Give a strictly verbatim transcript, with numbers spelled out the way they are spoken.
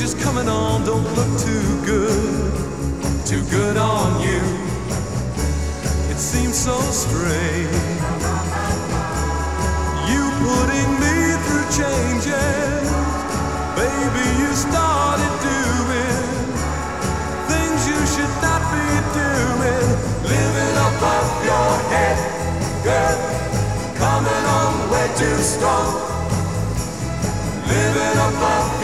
changes coming on don't look too good, too good on you. It seems so strange, you putting me through changes. Baby, you started doing things you should not be doing. Living above your head, girl, coming on way too strong. Living above